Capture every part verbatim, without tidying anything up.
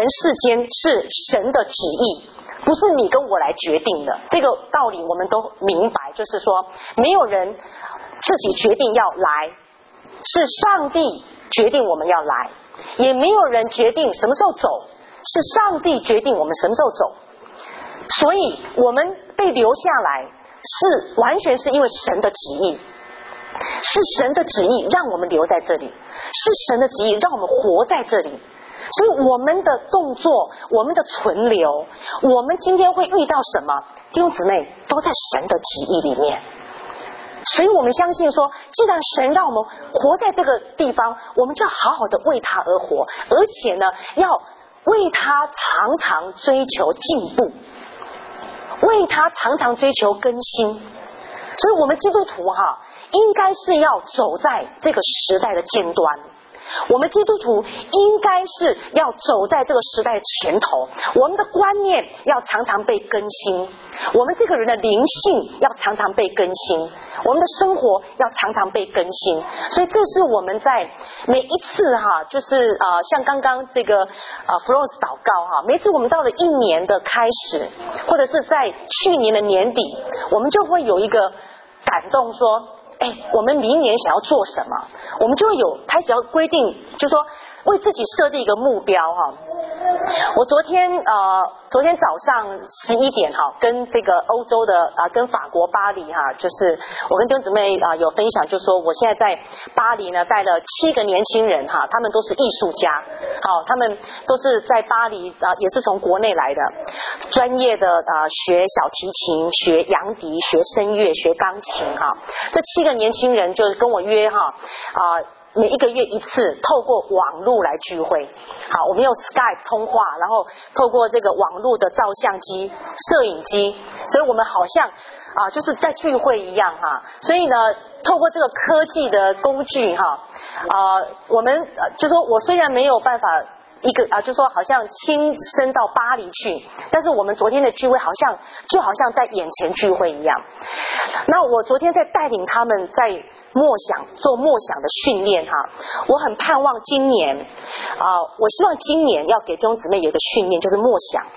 世间是神的旨意，不是你跟我来决定的。这个道理我们都明白，就是说没有人自己决定要来，是上帝决定我们要来，也没有人决定什么时候走，是上帝决定我们什么时候走。所以我们被留下来是完全是因为神的旨意，是神的旨意让我们留在这里，是神的旨意让我们活在这里。所以我们的动作，我们的存留，我们今天会遇到什么，弟兄姊妹都在神的旨意里面。所以我们相信说，既然神让我们活在这个地方，我们就要好好的为他而活，而且呢要为他常常追求进步，为他常常追求更新。所以我们基督徒哈，应该是要走在这个时代的尖端，我们基督徒应该是要走在这个时代的前头，我们的观念要常常被更新，我们这个人的灵性要常常被更新，我们的生活要常常被更新。所以这是我们在每一次哈，就是呃，像刚刚这个呃 Florence 祷告哈，每次我们到了一年的开始，或者是在去年的年底，我们就会有一个感动说，哎，我们明年想要做什么，我们就会有开始要规定，就是说为自己设定一个目标哈。我昨天呃，昨天早上十一点哈，跟这个欧洲的啊、呃，跟法国巴黎哈，就是我跟弟兄姊妹啊、呃、有分享，就说我现在在巴黎呢带了七个年轻人哈，他们都是艺术家，好，他们都是在巴黎啊、呃，也是从国内来的，专业的啊、呃、学小提琴、学洋笛、学声乐、学钢琴哈。这七个年轻人就跟我约哈啊。呃每一个月一次，透过网络来聚会。好，我们用 Skype 通话，然后透过这个网络的照相机、摄影机，所以我们好像啊，就是在聚会一样哈。所以呢，透过这个科技的工具哈，啊，我们呃就说我虽然没有办法一个啊，就说好像亲身到巴黎去，但是我们昨天的聚会好像就好像在眼前聚会一样。那我昨天在带领他们在默想做默想的训练哈，我很盼望今年啊、呃，我希望今年要给弟兄姊妹有一个训练，就是默想。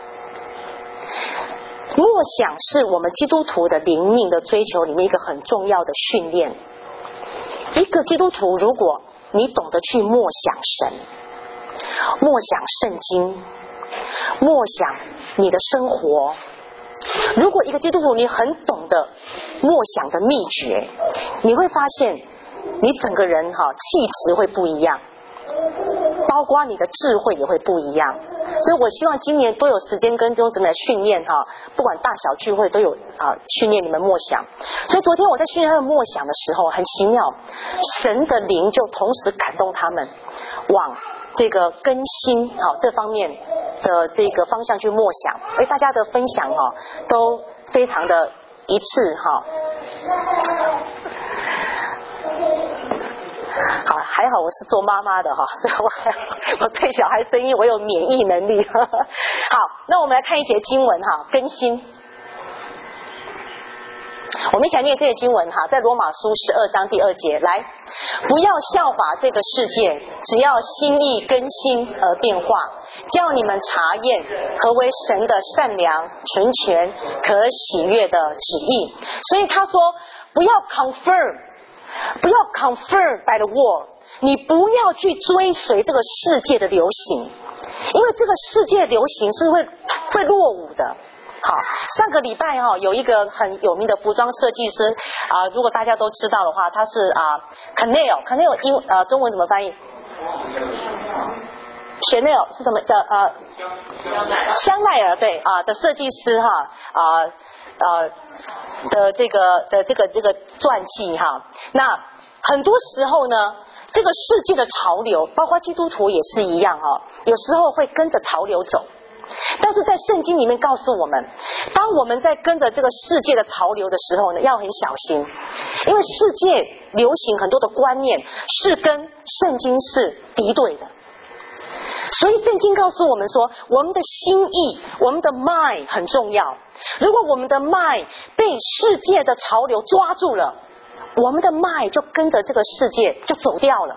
默想是我们基督徒的灵命的追求里面一个很重要的训练。一个基督徒，如果你懂得去默想神，默想圣经，默想你的生活，如果一个基督徒你很懂得默想的秘诀，你会发现你整个人哈气质会不一样，包括你的智慧也会不一样。所以我希望今年多有时间跟弟兄姊妹训练哈，不管大小聚会都有啊训练你们默想。所以昨天我在训练他们默想的时候，很奇妙，神的灵就同时感动他们往这个更新好这方面的这个方向去默想，而大家的分享哈都非常的一致哈。好，还好我是做妈妈的哈，所以我还我对小孩声音我有免疫能力。好，那我们来看一节经文哈，更新。我们一起来念这些经文哈，在罗马书十二章第二节，来，不要效法这个世界，只要心意更新而变化，叫你们查验何为神的善良、纯全、可喜悦的旨意。所以他说，不要 confirm， 不要 confirm by the world， 你不要去追随这个世界的流行，因为这个世界的流行是会会落伍的。好，上个礼拜哈、哦、有一个很有名的服装设计师啊、呃，如果大家都知道的话，他是啊 Chanel Chanel 英呃中文怎么翻译 ？Chanel 是什么的呃香奈儿对啊、呃、的设计师哈啊呃, 呃的这个的这个这个传记哈。那很多时候呢，这个世界的潮流，包括基督徒也是一样哈、哦，有时候会跟着潮流走。但是在圣经里面告诉我们，当我们在跟着这个世界的潮流的时候呢，要很小心，因为世界流行很多的观念是跟圣经是敌对的。所以圣经告诉我们说，我们的心意，我们的 mind 很重要。如果我们的 mind 被世界的潮流抓住了，我们的 mind 就跟着这个世界就走掉了。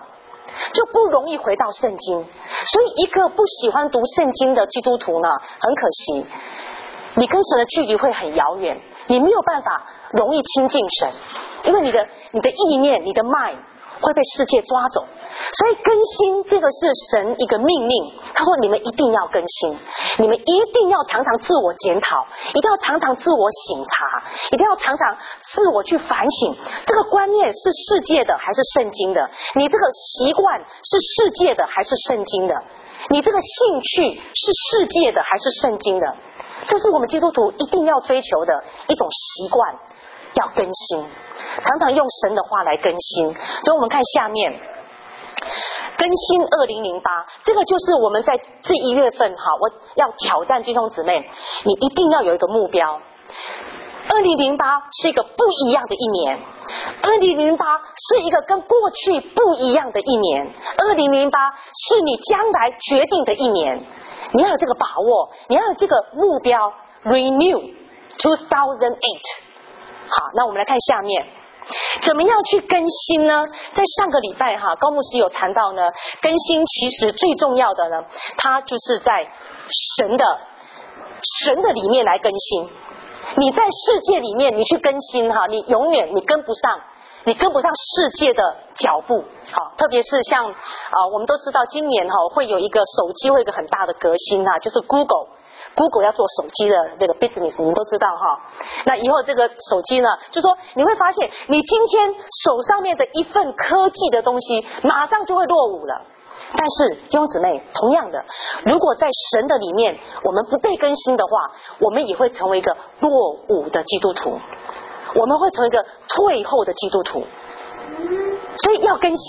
就不容易回到圣经。所以一个不喜欢读圣经的基督徒呢，很可惜，你跟神的距离会很遥远，你没有办法容易亲近神，因为你的你的意念、你的 mind 会被世界抓走。所以更新这个是神一个命令，他说你们一定要更新，你们一定要常常自我检讨，一定要常常自我省察，一定要常常自我去反省，这个观念是世界的还是圣经的，你这个习惯是世界的还是圣经的，你这个兴趣是世界的还是圣经的。这是我们基督徒一定要追求的一种习惯，要更新，常常用神的话来更新。所以我们看下面更新二零零八，这个就是我们在这一月份哈，我要挑战弟兄姊妹，你一定要有一个目标。二零零八是一个不一样的一年，二零零八是一个跟过去不一样的一年，二零零八是你将来决定的一年，你要有这个把握，你要有这个目标 Renew two thousand eight。 好，那我们来看下面怎么样去更新呢？在上个礼拜哈，高牧师有谈到呢，更新其实最重要的呢，它就是在神的神的里面来更新。你在世界里面你去更新哈，你永远你跟不上，你跟不上世界的脚步。好，特别是像啊、呃，我们都知道今年哈会有一个手机会有一个很大的革新啊，就是 Google。Google 要做手机的那个 business， 你们都知道哈。那以后这个手机呢，就说你会发现，你今天手上面的一份科技的东西，马上就会落伍了。但是弟兄姊妹，同样的，如果在神的里面，我们不被更新的话，我们也会成为一个落伍的基督徒，我们会成为一个退后的基督徒。所以要更新。